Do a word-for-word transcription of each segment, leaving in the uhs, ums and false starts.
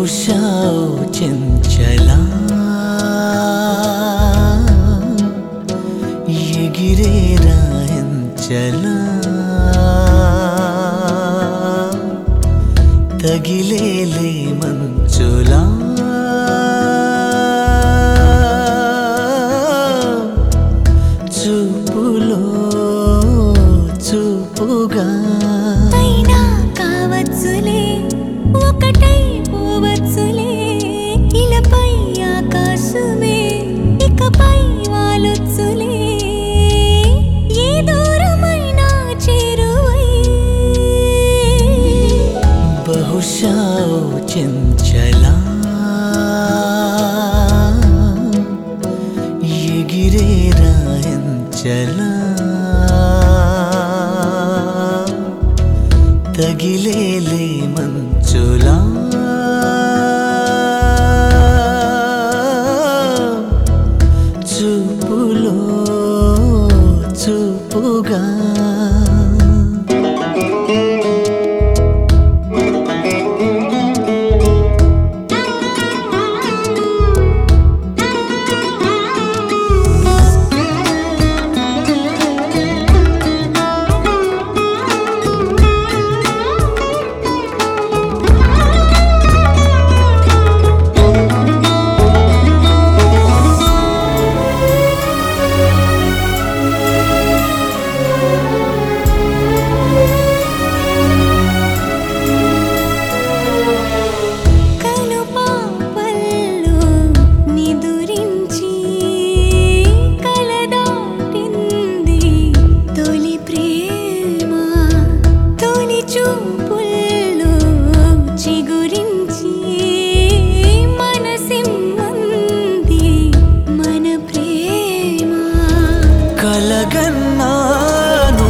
బహుశా ఓ చెంచలా ఎగిరేరా ఎంచలా తగిలేలే మంచులా చూపులో చూపుగా అయినా కావచ్చులే ఒకటై పోవచ్చులే ఇలపై ఆకాశమే ఇకపై వాలొచ్చులే ఏ దూరమైనా చేరువై బహుశా ఓ చెంచలా ఎగిరేరా ఎంచలా తగిలేలే మంచులా చూపులో చూపుగా కలగన్నాను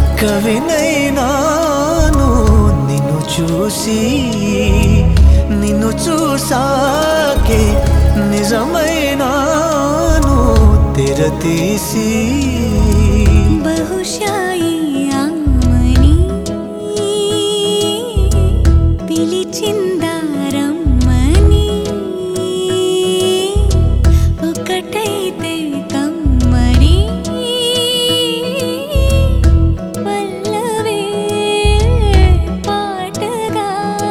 కవినైనాను నిన్ను చూసి నిన్ను చూసాకే నిజమైనాను తెరతీసి బహుశా ఈ అమ్మని పిలిచిందా రమ్మని ఒకటైతే కమ్మని పల్లవే పాటగా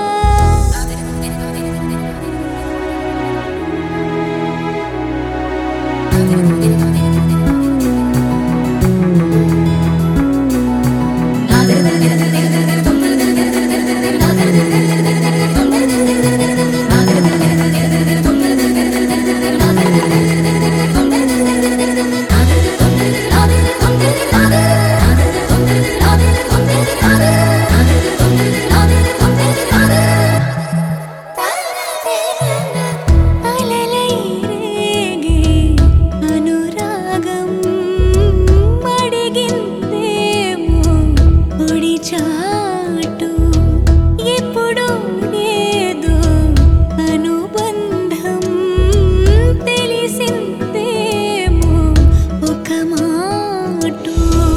అలలై రేగే అనురాగం అడిగిందేమో ఒడి చాటు ఎప్పుడో ఏదో అనుబంధం తెలిసిందేమో ఒక మాటు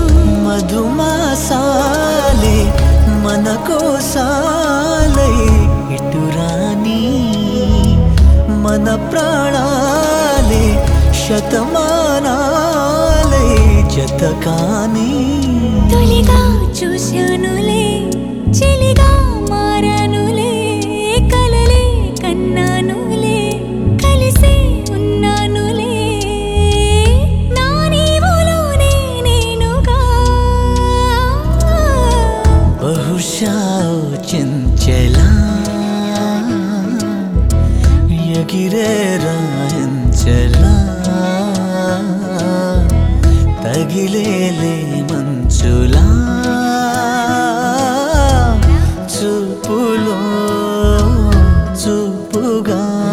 మధుమాసాలే మన కోసాలై ఇటురాని మన ప్రాణాలే శతమానాలై జతకాని తొలిగా చూశానులే చెలిగా మారానులే కలలే కన్నానులే కలిసే ఉన్నానులే నా నీవులోనే నేనుగా బహుశా ఓ చెంచలా ఎగిరేరా ఎంచలా తగిలేలే మంచులా చూపులో చూపుగా